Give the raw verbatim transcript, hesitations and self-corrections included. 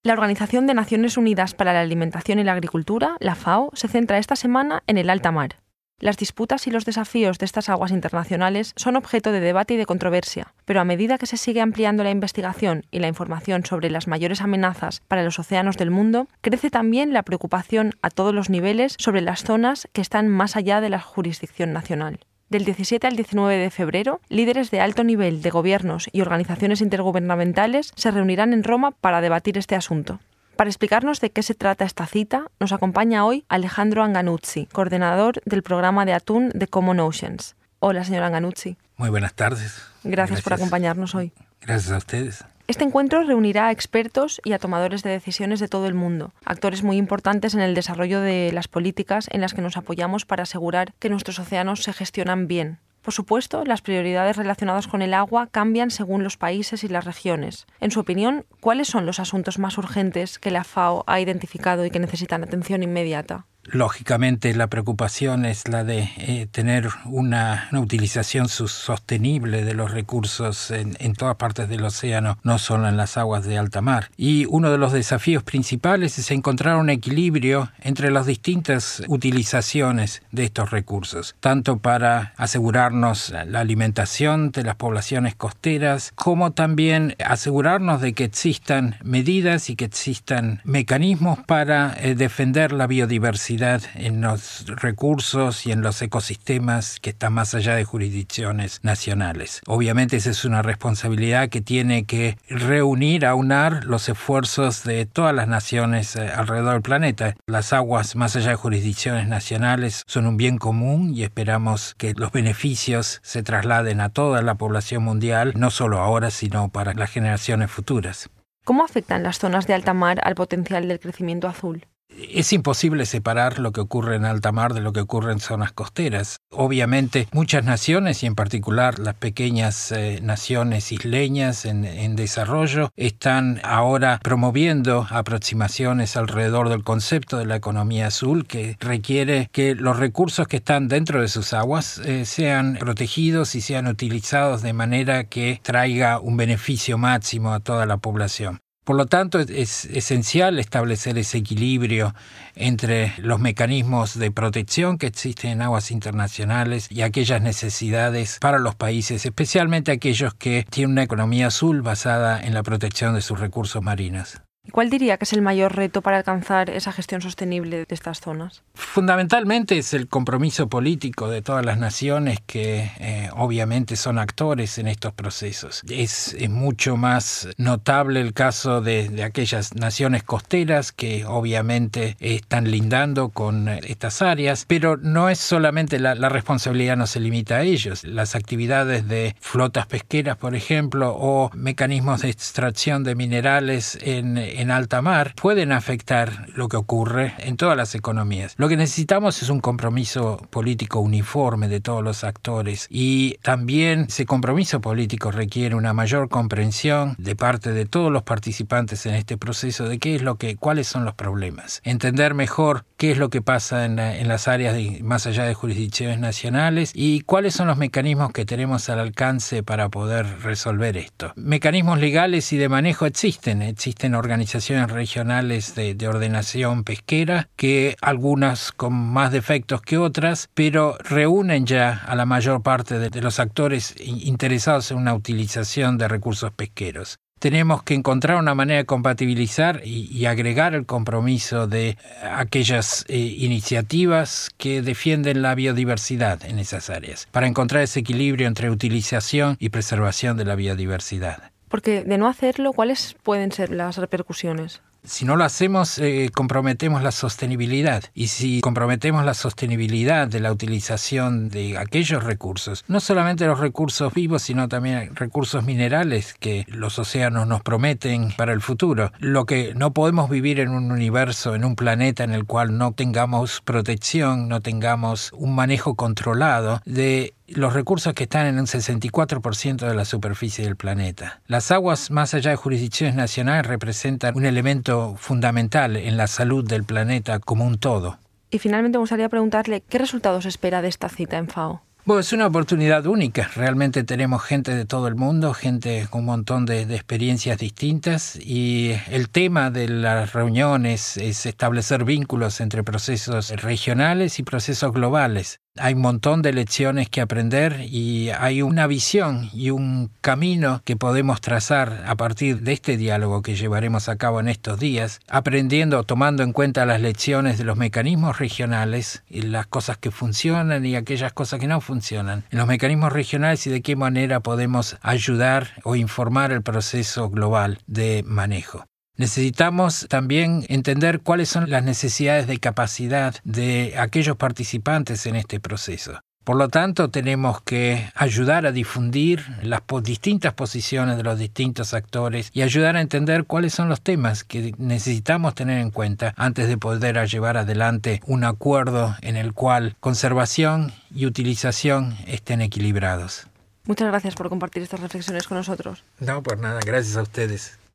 La Organización de Naciones Unidas para la Alimentación y la Agricultura, la FAO, se centra esta semana en el alta mar. Las disputas y los desafíos de estas aguas internacionales son objeto de debate y de controversia, pero a medida que se sigue ampliando la investigación y la información sobre las mayores amenazas para los océanos del mundo, crece también la preocupación a todos los niveles sobre las zonas que están más allá de la jurisdicción nacional. Del diecisiete al diecinueve de febrero, líderes de alto nivel de gobiernos y organizaciones intergubernamentales se reunirán en Roma para debatir este asunto. Para explicarnos de qué se trata esta cita, nos acompaña hoy Alejandro Anganuzzi, coordinador del programa de atún de Common Oceans. Hola, señor Anganuzzi. Muy buenas tardes. Gracias, Gracias por acompañarnos hoy. Gracias a ustedes. Este encuentro reunirá a expertos y a tomadores de decisiones de todo el mundo, actores muy importantes en el desarrollo de las políticas en las que nos apoyamos para asegurar que nuestros océanos se gestionan bien. Por supuesto, las prioridades relacionadas con el agua cambian según los países y las regiones. En su opinión, ¿cuáles son los asuntos más urgentes que la FAO ha identificado y que necesitan atención inmediata? Lógicamente, la preocupación es la de eh, tener una, una utilización sostenible de los recursos en, en todas partes del océano, no solo en las aguas de alta mar. Y uno de los desafíos principales es encontrar un equilibrio entre las distintas utilizaciones de estos recursos, tanto para asegurarnos la alimentación de las poblaciones costeras, como también asegurarnos de que existan medidas y que existan mecanismos para eh, defender la biodiversidad en los recursos y en los ecosistemas que están más allá de jurisdicciones nacionales. Obviamente esa es una responsabilidad que tiene que reunir, aunar los esfuerzos de todas las naciones alrededor del planeta. Las aguas más allá de jurisdicciones nacionales son un bien común y esperamos que los beneficios se trasladen a toda la población mundial, no solo ahora, sino para las generaciones futuras. ¿Cómo afectan las zonas de alta mar al potencial del crecimiento azul? Es imposible separar lo que ocurre en alta mar de lo que ocurre en zonas costeras. Obviamente, muchas naciones, y en particular las pequeñas eh, naciones isleñas en, en desarrollo, están ahora promoviendo aproximaciones alrededor del concepto de la economía azul, que requiere que los recursos que están dentro de sus aguas eh, sean protegidos y sean utilizados de manera que traiga un beneficio máximo a toda la población. Por lo tanto, es esencial establecer ese equilibrio entre los mecanismos de protección que existen en aguas internacionales y aquellas necesidades para los países, especialmente aquellos que tienen una economía azul basada en la protección de sus recursos marinos. ¿Y cuál diría que es el mayor reto para alcanzar esa gestión sostenible de estas zonas? Fundamentalmente es el compromiso político de todas las naciones que eh, obviamente son actores en estos procesos. Es, es mucho más notable el caso de, de aquellas naciones costeras que obviamente están lindando con estas áreas, pero no es solamente la, la responsabilidad, no se limita a ellos. Las actividades de flotas pesqueras, por ejemplo, o mecanismos de extracción de minerales en en alta mar pueden afectar lo que ocurre en todas las economías. Lo que necesitamos es un compromiso político uniforme de todos los actores y también ese compromiso político requiere una mayor comprensión de parte de todos los participantes en este proceso de qué es lo que, cuáles son los problemas. Entender mejor qué es lo que pasa en, la, en las áreas de, más allá de jurisdicciones nacionales y cuáles son los mecanismos que tenemos al alcance para poder resolver esto. Mecanismos legales y de manejo existen, existen organizaciones organizaciones regionales de, de ordenación pesquera, que algunas con más defectos que otras, pero reúnen ya a la mayor parte de, de los actores interesados en una utilización de recursos pesqueros. Tenemos que encontrar una manera de compatibilizar y, y agregar el compromiso de aquellas eh, iniciativas que defienden la biodiversidad en esas áreas, para encontrar ese equilibrio entre utilización y preservación de la biodiversidad. Porque de no hacerlo, ¿cuáles pueden ser las repercusiones? Si no lo hacemos, eh, comprometemos la sostenibilidad. Y si comprometemos la sostenibilidad de la utilización de aquellos recursos, no solamente los recursos vivos, sino también recursos minerales que los océanos nos prometen para el futuro. Lo que no podemos vivir en un universo, en un planeta en el cual no tengamos protección, no tengamos un manejo controlado de los recursos que están en un sesenta y cuatro por ciento de la superficie del planeta. Las aguas más allá de jurisdicciones nacionales representan un elemento fundamental en la salud del planeta como un todo. Y finalmente me gustaría preguntarle qué resultados espera de esta cita en FAO. Bueno, es una oportunidad única. Realmente tenemos gente de todo el mundo, gente con un montón de, de experiencias distintas, y el tema de las reuniones es establecer vínculos entre procesos regionales y procesos globales. Hay un montón de lecciones que aprender y hay una visión y un camino que podemos trazar a partir de este diálogo que llevaremos a cabo en estos días, aprendiendo, tomando en cuenta las lecciones de los mecanismos regionales y las cosas que funcionan y aquellas cosas que no funcionan en los mecanismos regionales y de qué manera podemos ayudar o informar el proceso global de manejo. Necesitamos también entender cuáles son las necesidades de capacidad de aquellos participantes en este proceso. Por lo tanto, tenemos que ayudar a difundir las distintas posiciones de los distintos actores y ayudar a entender cuáles son los temas que necesitamos tener en cuenta antes de poder llevar adelante un acuerdo en el cual conservación y utilización estén equilibrados. Muchas gracias por compartir estas reflexiones con nosotros. No, por nada. Gracias a ustedes.